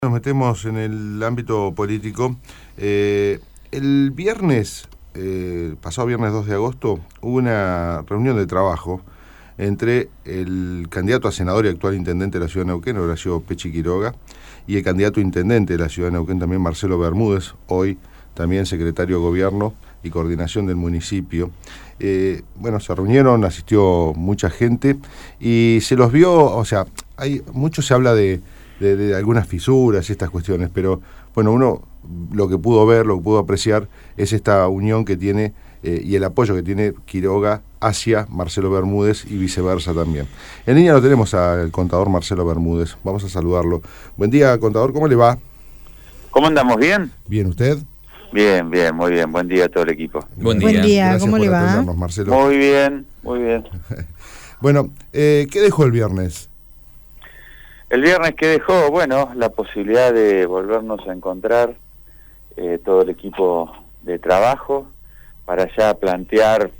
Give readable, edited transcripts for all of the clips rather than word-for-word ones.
Nos metemos en el ámbito político. El viernes, pasado viernes 2 de agosto, hubo una reunión de trabajo entre el candidato a senador y actual intendente de la ciudad de Neuquén, Horacio Pechi Quiroga, y el candidato a intendente de la ciudad de Neuquén también, Marcelo Bermúdez, hoy también secretario de Gobierno y Coordinación del municipio. Se reunieron, asistió mucha gente y se los vio, o sea, mucho se habla de algunas fisuras y estas cuestiones, pero bueno, uno lo que pudo ver, lo que pudo apreciar es esta unión que tiene y el apoyo que tiene Quiroga hacia Marcelo Bermúdez y viceversa también. En línea lo tenemos al contador Marcelo Bermúdez, vamos a saludarlo. Buen día, contador, ¿cómo le va? ¿Cómo andamos? ¿Bien? Bien, ¿usted? Bien, muy bien. Buen día a todo el equipo. Buen día. Gracias ¿Cómo por le va? atendernos, Marcelo. Muy bien. Bueno, ¿qué dejó el viernes? El viernes que dejó, bueno, la posibilidad de volvernos a encontrar todo el equipo de trabajo para ya plantear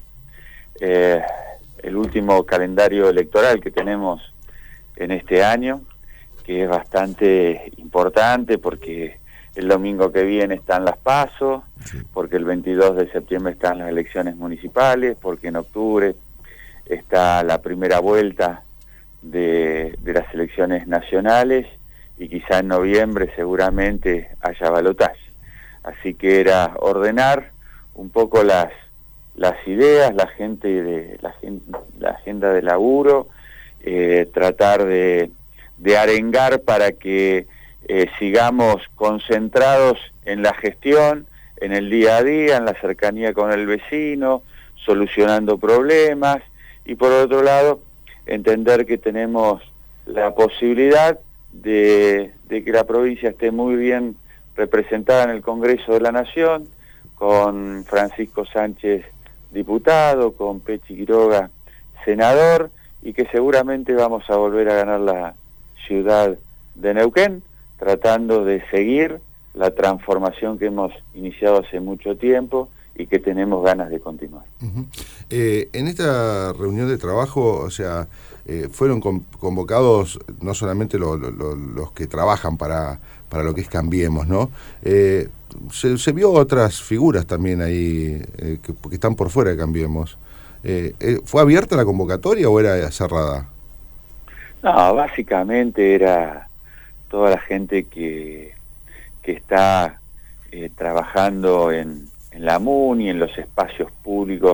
el último calendario electoral que tenemos en este año, que es bastante importante porque el domingo que viene están las PASO, sí, porque el 22 de septiembre están las elecciones municipales, porque en octubre está la primera vuelta de las elecciones nacionales y quizá en noviembre seguramente haya balotaje. Así que era ordenar un poco las ideas, la agenda de laburo, tratar de arengar para que sigamos concentrados en la gestión, en el día a día, en la cercanía con el vecino, solucionando problemas, y por otro lado, entender que tenemos la posibilidad de que la provincia esté muy bien representada en el Congreso de la Nación, con Francisco Sánchez diputado, con Pechi Quiroga senador, y que seguramente vamos a volver a ganar la ciudad de Neuquén, tratando de seguir la transformación que hemos iniciado hace mucho tiempo y que tenemos ganas de continuar. Uh-huh. En esta reunión de trabajo, o sea, fueron convocados no solamente los que trabajan para lo que es Cambiemos, ¿no? Se vio otras figuras también ahí que están por fuera de Cambiemos. ¿Fue abierta la convocatoria o era cerrada? No, básicamente era toda la gente que está trabajando en la MUNI, en los espacios públicos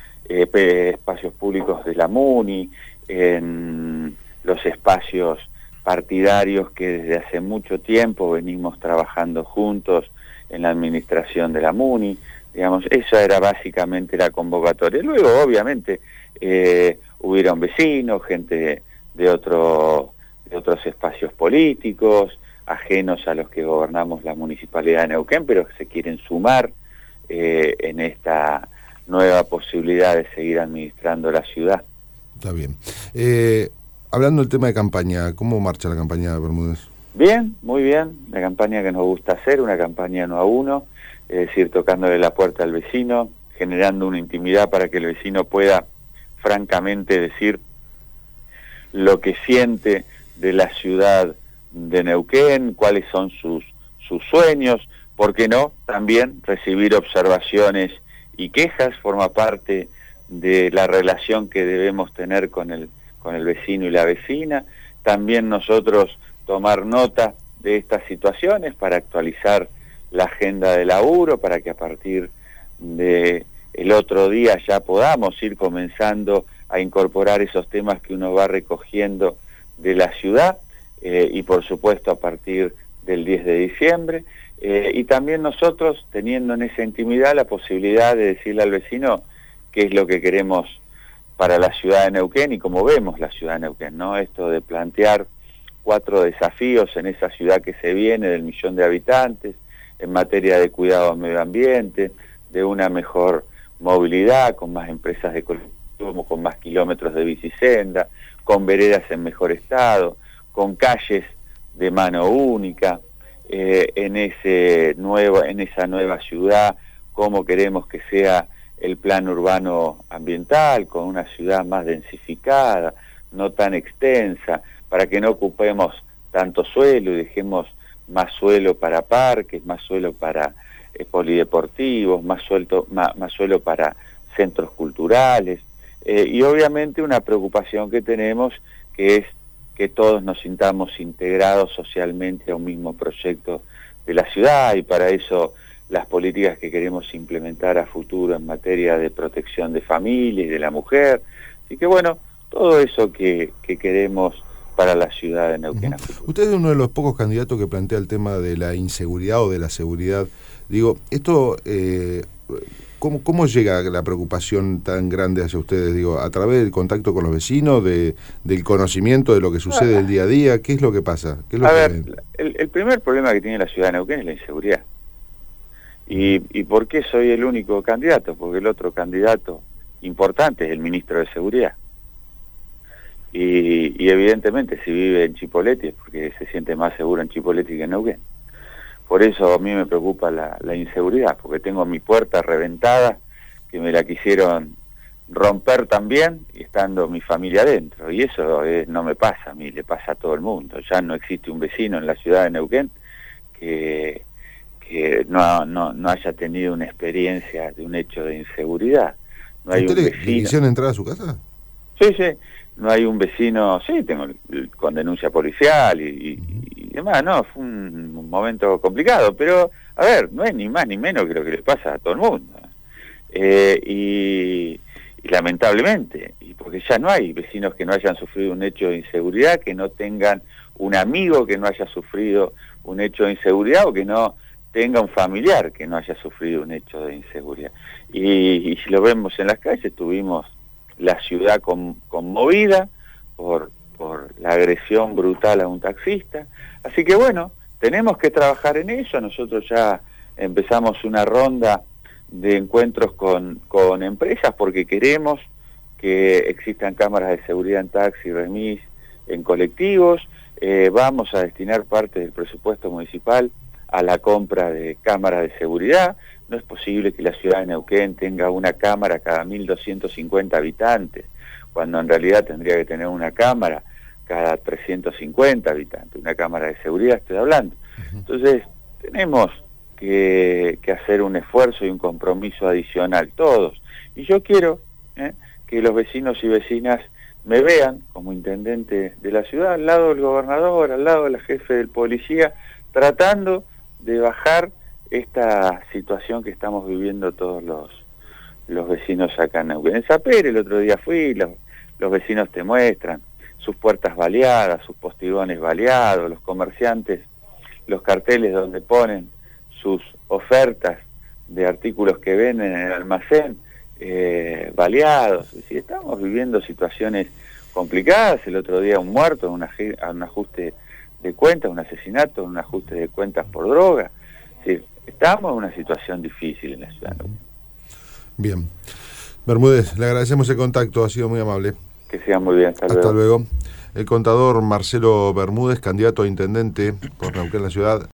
de la MUNI, en los espacios partidarios que desde hace mucho tiempo venimos trabajando juntos en la administración de la MUNI. Digamos, esa era básicamente la convocatoria. Luego, obviamente, hubieron vecinos, gente de otros espacios políticos, ajenos a los que gobernamos la Municipalidad de Neuquén, pero que se quieren sumar en esta nueva posibilidad de seguir administrando la ciudad. Está bien. Hablando del tema de campaña, ¿cómo marcha la campaña de Bermúdez? Bien, muy bien. La campaña que nos gusta hacer, una campaña 1 a 1, es decir, tocándole la puerta al vecino, generando una intimidad para que el vecino pueda francamente decir lo que siente de la ciudad de Neuquén, cuáles son sus sueños, ¿por qué no? También recibir observaciones y quejas, forma parte de la relación que debemos tener con el vecino y la vecina. También nosotros tomar nota de estas situaciones para actualizar la agenda de laburo, para que a partir de el otro día ya podamos ir comenzando a incorporar esos temas que uno va recogiendo de la ciudad, y por supuesto a partir del 10 de diciembre, y también nosotros teniendo en esa intimidad la posibilidad de decirle al vecino qué es lo que queremos para la ciudad de Neuquén y cómo vemos la ciudad de Neuquén, ¿no? Esto de plantear 4 desafíos en esa ciudad que se viene del 1.000.000 de habitantes, en materia de cuidado al medio ambiente, de una mejor movilidad, con más empresas de consumo, con más kilómetros de bicisenda, con veredas en mejor estado, con calles de mano única, en esa nueva ciudad, cómo queremos que sea el plan urbano ambiental, con una ciudad más densificada, no tan extensa, para que no ocupemos tanto suelo y dejemos más suelo para parques, más suelo para polideportivos, más suelo para centros culturales, y obviamente una preocupación que tenemos, que es que todos nos sintamos integrados socialmente a un mismo proyecto de la ciudad, y para eso las políticas que queremos implementar a futuro en materia de protección de familia y de la mujer. Así que bueno, todo eso que queremos para la ciudad de Neuquén a futuro. Usted es uno de los pocos candidatos que plantea el tema de la inseguridad o de la seguridad. Digo, esto, ¿cómo llega la preocupación tan grande hacia ustedes? Digo, ¿a través del contacto con los vecinos, del conocimiento de lo que sucede el día a día? ¿Qué es lo que pasa? ¿Qué es lo el primer problema que tiene la ciudad de Neuquén es la inseguridad. ¿Y por qué soy el único candidato? Porque el otro candidato importante es el ministro de Seguridad. Y evidentemente si vive en Chipoleti es porque se siente más seguro en Chipoleti que en Neuquén. Por eso a mí me preocupa la inseguridad, porque tengo mi puerta reventada, que me la quisieron romper también, y estando mi familia adentro. Y eso no me pasa a mí, le pasa a todo el mundo. Ya no existe un vecino en la ciudad de Neuquén que no haya tenido una experiencia de un hecho de inseguridad. No hay un vecino. ¿Le quisieron entrar a su casa? Sí, no hay un vecino, sí, tengo con denuncia policial y demás, no, fue un momento complicado, pero, a ver, no es ni más ni menos que lo que le pasa a todo el mundo. Y lamentablemente, y porque ya no hay vecinos que no hayan sufrido un hecho de inseguridad, que no tengan un amigo que no haya sufrido un hecho de inseguridad, o que no tenga un familiar que no haya sufrido un hecho de inseguridad. Y si lo vemos en las calles, tuvimos la ciudad conmovida por la agresión brutal a un taxista. Así que bueno, tenemos que trabajar en eso. Nosotros ya empezamos una ronda de encuentros con empresas, porque queremos que existan cámaras de seguridad en taxi, remis, en colectivos. Vamos a destinar parte del presupuesto municipal a la compra de cámaras de seguridad. No es posible que la ciudad de Neuquén tenga una cámara cada 1.250 habitantes, cuando en realidad tendría que tener una cámara cada 350 habitantes, una cámara de seguridad estoy hablando. Entonces, tenemos que hacer un esfuerzo y un compromiso adicional, todos. Y yo quiero que los vecinos y vecinas me vean como intendente de la ciudad, al lado del gobernador, al lado de la jefe de policía, tratando de bajar esta situación que estamos viviendo todos los vecinos acá en Neuquén. En Sapere el otro día fui, los vecinos te muestran sus puertas baleadas, sus postigones baleados, los comerciantes, los carteles donde ponen sus ofertas de artículos que venden en el almacén, baleados. Es decir, estamos viviendo situaciones complicadas. El otro día un muerto, un ajuste de cuentas, un asesinato, un ajuste de cuentas por droga. Es decir, estamos en una situación difícil en la ciudad. Bien. Bermúdez, le agradecemos el contacto, ha sido muy amable. Que sea muy bien, hasta luego. El contador Marcelo Bermúdez, candidato a intendente por Neuquén, la ciudad.